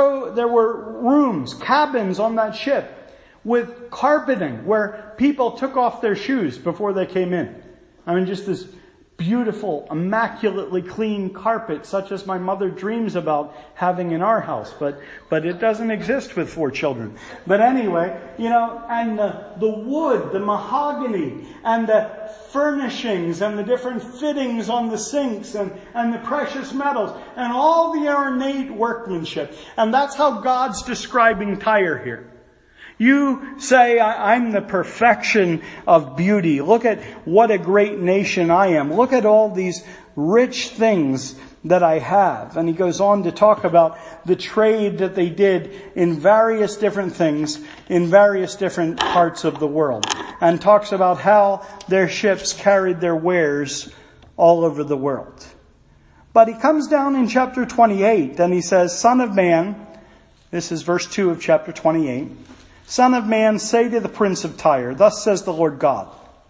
were rooms, cabins on that ship with carpeting where people took off their shoes before they came in. I mean, just this beautiful, immaculately clean carpet, such as my mother dreams about having in our house. But it doesn't exist with 4 children. But anyway, and the wood, the mahogany, and the furnishings, and the different fittings on the sinks, and the precious metals, and all the ornate workmanship. And that's how God's describing Tyre here. You say, I'm the perfection of beauty. Look at what a great nation I am. Look at all these rich things that I have. And he goes on to talk about the trade that they did in various different things in various different parts of the world. And talks about how their ships carried their wares all over the world. But he comes down in chapter 28 and he says, Son of man, this is verse 2 of chapter 28. Son of man, say to the prince of Tyre, thus says the Lord God,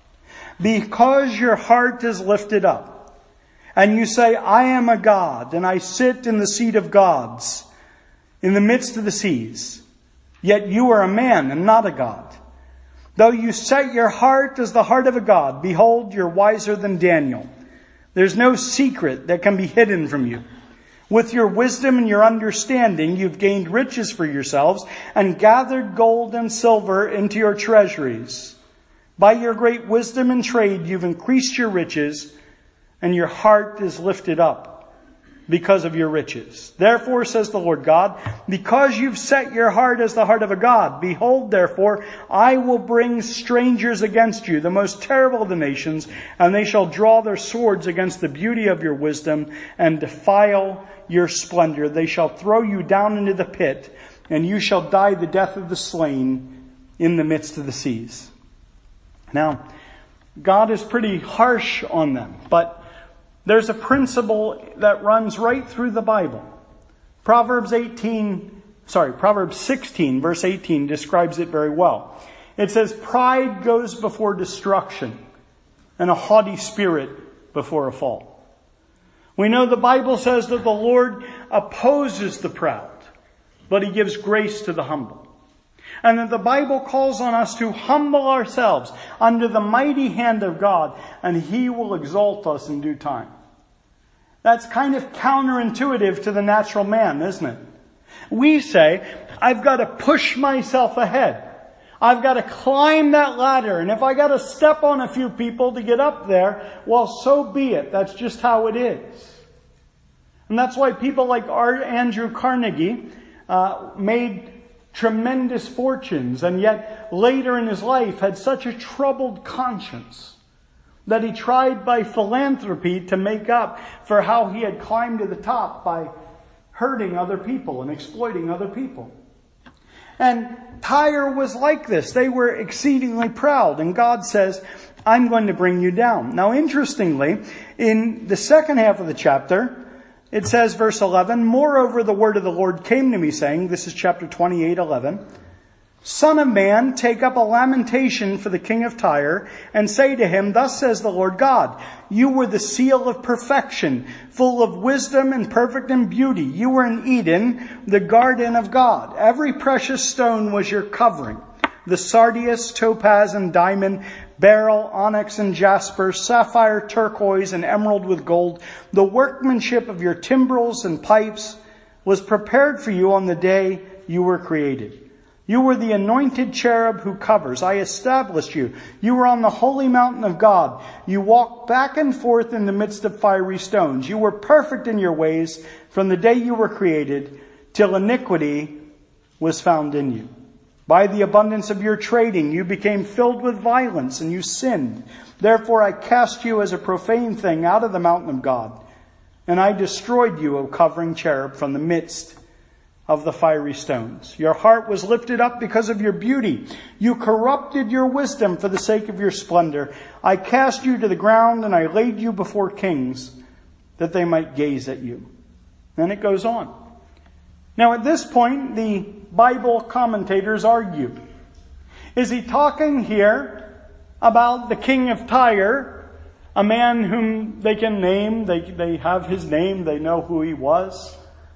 because your heart is lifted up, and you say, I am a God, and I sit in the seat of gods, in the midst of the seas, yet you are a man and not a God. Though you set your heart as the heart of a God, behold, you're wiser than Daniel. There's no secret that can be hidden from you. With your wisdom and your understanding, you've gained riches for yourselves and gathered gold and silver into your treasuries. By your great wisdom and trade, you've increased your riches, and your heart is lifted up because of your riches. Therefore, says the Lord God, because you've set your heart as the heart of a God, behold, therefore, I will bring strangers against you, the most terrible of the nations, and they shall draw their swords against the beauty of your wisdom and defile your splendor. They shall throw you down into the pit, and you shall die the death of the slain in the midst of the seas. Now, God is pretty harsh on them, but there's a principle that runs right through the Bible. Proverbs 16, verse 18 describes it very well. It says, pride goes before destruction, and a haughty spirit before a fall. We know the Bible says that the Lord opposes the proud, but He gives grace to the humble. And that the Bible calls on us to humble ourselves under the mighty hand of God, and He will exalt us in due time. That's kind of counterintuitive to the natural man, isn't it? We say, I've got to push myself ahead. I've got to climb that ladder, and if I got to step on a few people to get up there, well, so be it. That's just how it is. And that's why people like Andrew Carnegie made tremendous fortunes, and yet later in his life had such a troubled conscience that he tried by philanthropy to make up for how he had climbed to the top by hurting other people and exploiting other people. And Tyre was like this. They were exceedingly proud. And God says, I'm going to bring you down. Now, interestingly, in the second half of the chapter, it says, verse 11, moreover, the word of the Lord came to me, saying, this is chapter 28:11, Son of man, take up a lamentation for the king of Tyre, and say to him, thus says the Lord God, you were the seal of perfection, full of wisdom and perfect in beauty. You were in Eden, the garden of God. Every precious stone was your covering. The sardius, topaz, and diamond, beryl, onyx, and jasper, sapphire, turquoise, and emerald with gold. The workmanship of your timbrels and pipes was prepared for you on the day you were created. You were the anointed cherub who covers. I established you. You were on the holy mountain of God. You walked back and forth in the midst of fiery stones. You were perfect in your ways from the day you were created till iniquity was found in you. By the abundance of your trading, you became filled with violence and you sinned. Therefore I cast you as a profane thing out of the mountain of God. And I destroyed you, O covering cherub, from the midst of the fiery stones. Your heart was lifted up because of your beauty. You corrupted your wisdom for the sake of your splendor. I cast you to the ground and I laid you before kings that they might gaze at you. Then it goes on. Now at this point, the Bible commentators argue. Is he talking here about the king of Tyre, a man whom they can name, they have his name, they know who he was?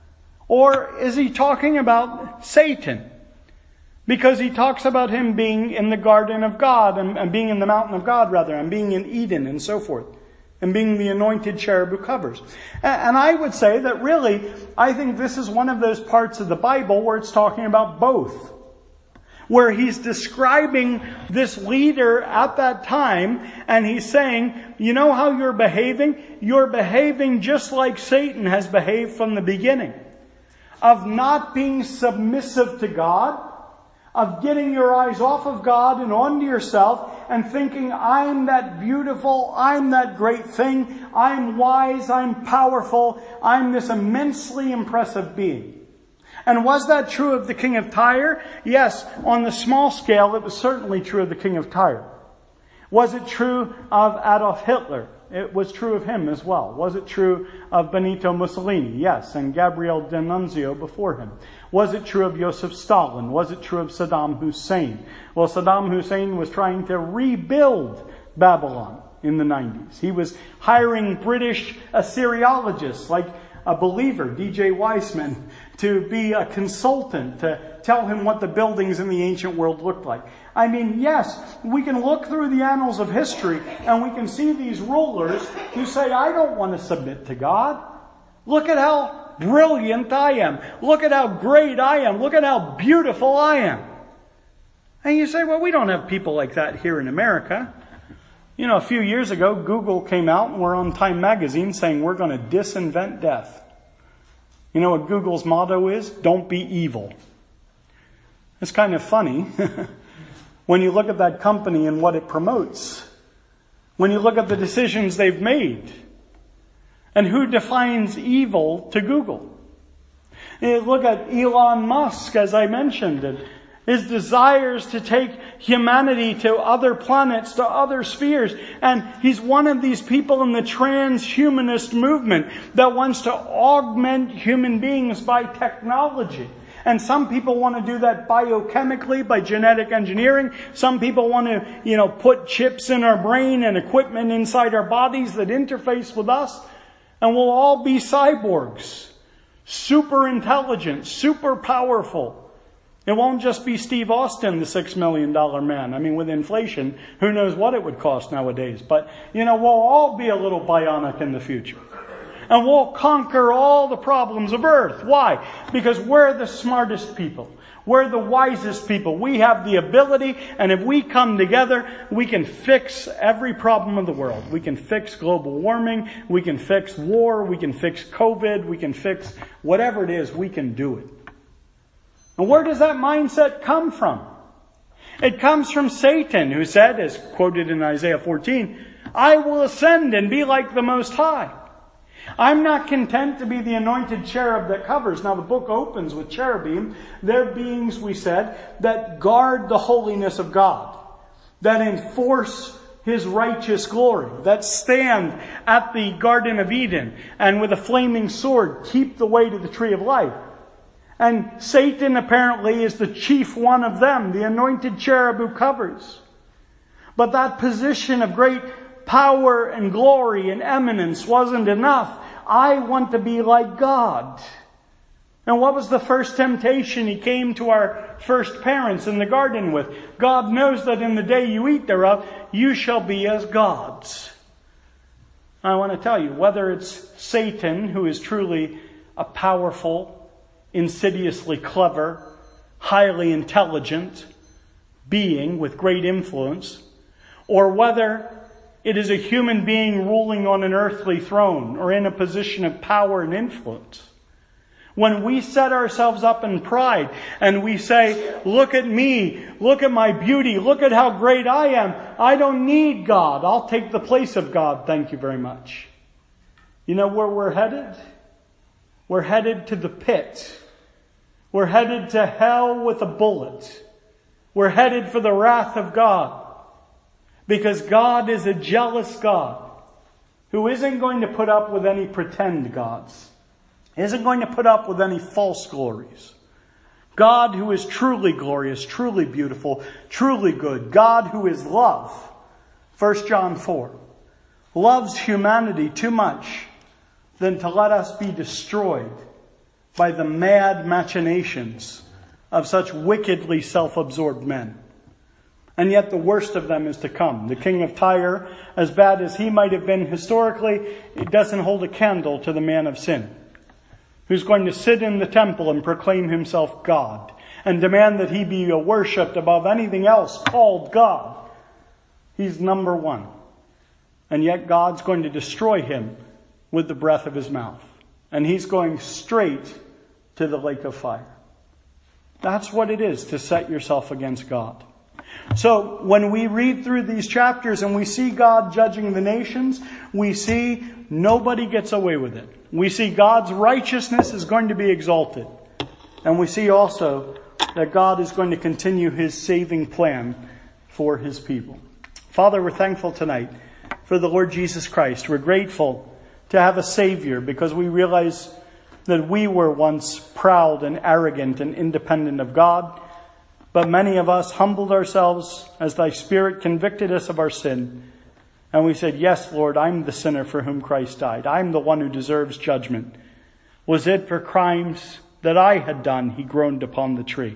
Or is he talking about Satan? Because he talks about him being in the garden of God, and being in the mountain of God rather, and being in Eden and so forth, and being the anointed cherub who covers. And I would say that really, I think this is one of those parts of the Bible where it's talking about both. Where he's describing this leader at that time, and he's saying, you know how you're behaving? You're behaving just like Satan has behaved from the beginning. Of not being submissive to God, of getting your eyes off of God and onto yourself, and thinking, I'm that beautiful, I'm that great thing, I'm wise, I'm powerful, I'm this immensely impressive being. And was that true of the king of Tyre? Yes, on the small scale, it was certainly true of the king of Tyre. Was it true of Adolf Hitler? It was true of him as well. Was it true of Benito Mussolini? Yes, and Gabriel D'Annunzio before him. Was it true of Joseph Stalin? Was it true of Saddam Hussein? Well, Saddam Hussein was trying to rebuild Babylon in the 90s. He was hiring British Assyriologists like a believer, D.J. Weissman, to be a consultant, to tell him what the buildings in the ancient world looked like. I mean, yes, we can look through the annals of history and we can see these rulers who say, I don't want to submit to God. Look at how brilliant I am. Look at how great I am. Look at how beautiful I am. And you say, well, we don't have people like that here in America. You know, a few years ago, Google came out and we're on Time magazine saying we're going to disinvent death. You know what Google's motto is? Don't be evil. It's kind of funny when you look at that company and what it promotes. When you look at the decisions they've made. And who defines evil to Google? You look at Elon Musk, as I mentioned, and his desires to take humanity to other planets, to other spheres. And he's one of these people in the transhumanist movement that wants to augment human beings by technology. And some people want to do that biochemically by genetic engineering. Some people want to, put chips in our brain and equipment inside our bodies that interface with us. And we'll all be cyborgs. Super intelligent, super powerful. It won't just be Steve Austin, the $6 million man. I mean, with inflation, who knows what it would cost nowadays. But, we'll all be a little bionic in the future. And we'll conquer all the problems of earth. Why? Because we're the smartest people. We're the wisest people. We have the ability, and if we come together, we can fix every problem of the world. We can fix global warming. We can fix war. We can fix COVID. We can fix whatever it is. We can do it. And where does that mindset come from? It comes from Satan, who said, as quoted in Isaiah 14, I will ascend and be like the Most High. I'm not content to be the anointed cherub that covers. Now the book opens with cherubim. They're beings, we said, that guard the holiness of God, that enforce His righteous glory, that stand at the Garden of Eden and with a flaming sword keep the way to the tree of life. And Satan apparently is the chief one of them, the anointed cherub who covers. But that position of great power and glory and eminence wasn't enough. I want to be like God. And what was the first temptation He came to our first parents in the garden with? God knows that in the day you eat thereof, you shall be as gods. I want to tell you, whether it's Satan, who is truly a powerful, insidiously clever, highly intelligent being with great influence, or whether it is a human being ruling on an earthly throne or in a position of power and influence. When we set ourselves up in pride and we say, look at me, look at my beauty, look at how great I am. I don't need God. I'll take the place of God. Thank you very much. You know where we're headed? We're headed to the pit. We're headed to hell with a bullet. We're headed for the wrath of God. Because God is a jealous God who isn't going to put up with any pretend gods. isn't going to put up with any false glories. God who is truly glorious, truly beautiful, truly good. God who is love. 1 John 4. Loves humanity too much than to let us be destroyed by the mad machinations of such wickedly self-absorbed men. And yet the worst of them is to come. The king of Tyre, as bad as he might have been historically, it doesn't hold a candle to the man of sin, who's going to sit in the temple and proclaim himself God and demand that he be worshipped above anything else called God. He's number one. And yet God's going to destroy him with the breath of his mouth. And he's going straight to the lake of fire. That's what it is to set yourself against God. So when we read through these chapters and we see God judging the nations, we see nobody gets away with it. We see God's righteousness is going to be exalted. And we see also that God is going to continue his saving plan for his people. Father, we're thankful tonight for the Lord Jesus Christ. We're grateful to have a Savior because we realize that we were once proud and arrogant and independent of God. But many of us humbled ourselves as thy Spirit convicted us of our sin. And we said, yes, Lord, I'm the sinner for whom Christ died. I'm the one who deserves judgment. Was it for crimes that I had done he groaned upon the tree?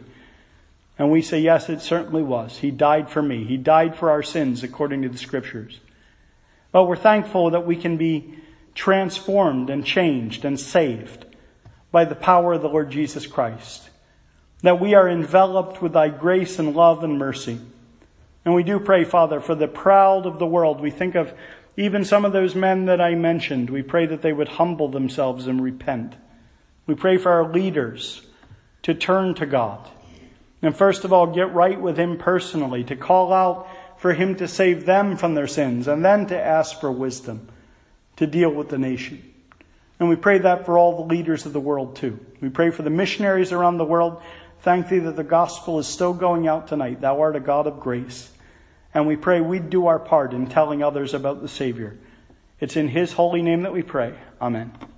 And we say, yes, it certainly was. He died for me. He died for our sins according to the Scriptures. But we're thankful that we can be transformed and changed and saved by the power of the Lord Jesus Christ. That we are enveloped with thy grace and love and mercy. And we do pray, Father, for the proud of the world. We think of even some of those men that I mentioned. We pray that they would humble themselves and repent. We pray for our leaders to turn to God. And first of all, get right with him personally, to call out for him to save them from their sins, and then to ask for wisdom to deal with the nation. And we pray that for all the leaders of the world too. We pray for the missionaries around the world. Thank thee that the gospel is still going out tonight. Thou art a God of grace. And we pray we'd do our part in telling others about the Savior. It's in his holy name that we pray. Amen.